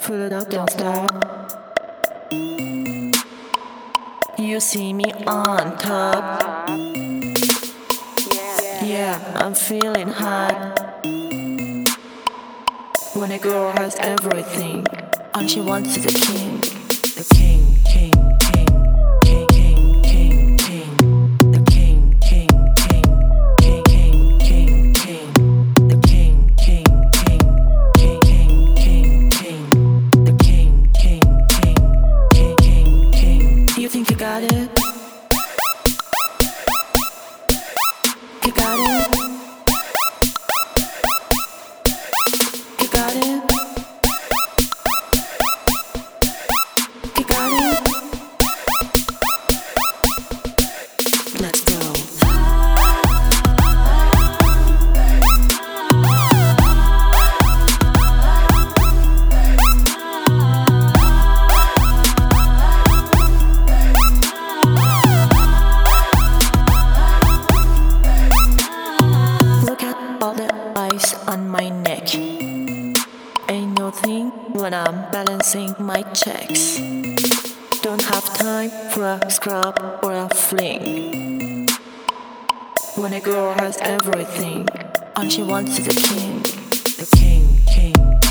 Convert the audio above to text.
Fill it up, don't stop. You see me on top. Yeah, I'm feeling hot. When a girl has everything, all she wants is a king. The king, king, king, king, king, king, king. The king, king, king, king, king, king, king. The king, king, king, king, king, king, king. The king, king, king, king, king, king. You think you got it? You got it? You got it? You got it? Let's go. Look at all the eyes on my neck. Ain't no thing when I'm balancing my checks. Don't have time for a scrub or a fling. When a girl has everything, all she wants is a king. The king, king,